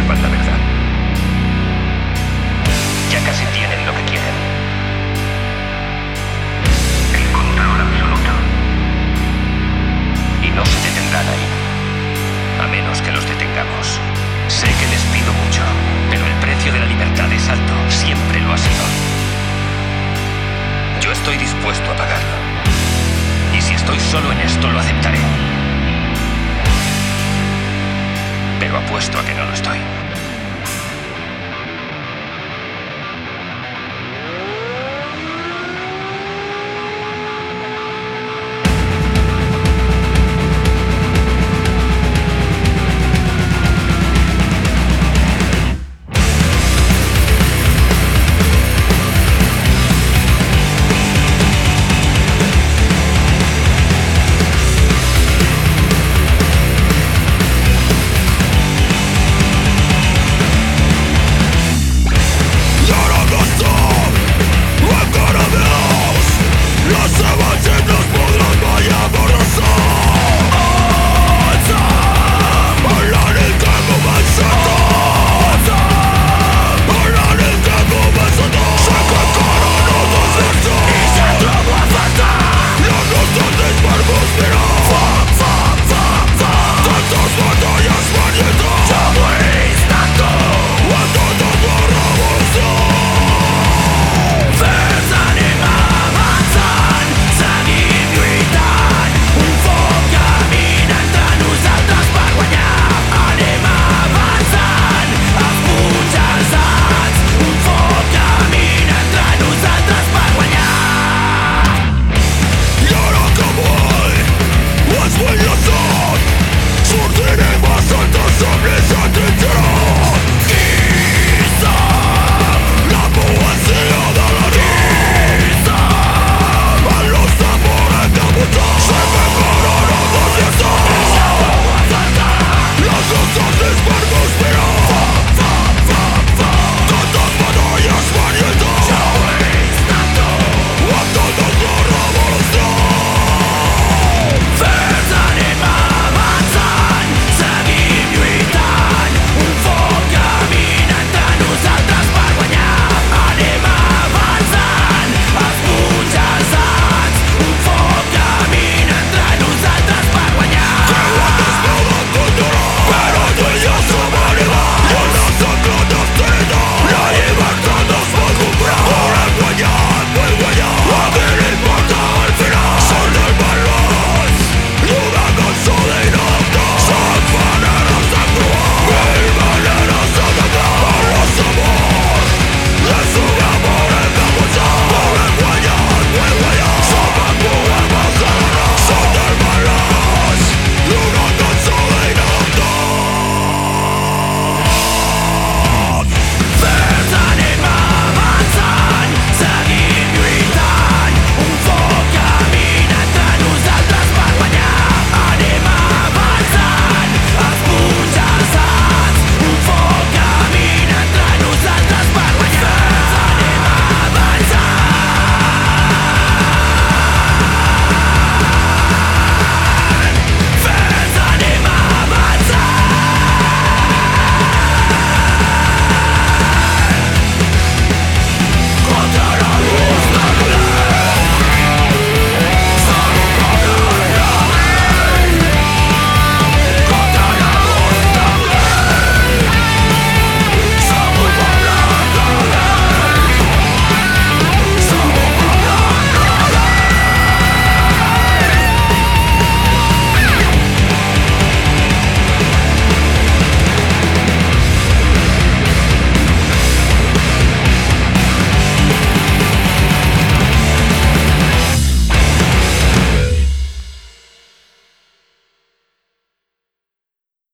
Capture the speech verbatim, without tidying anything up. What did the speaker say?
sepan la verdad. Ya casi tienen lo que quieren. El control absoluto. Y no se detendrán ahí. A menos que los detengamos. Sé que les pido mucho, pero el precio de la libertad es alto. Siempre lo ha sido. Yo estoy dispuesto a pagarlo. Y si estoy solo en esto, lo aceptaré. Pero apuesto a que no lo estoy.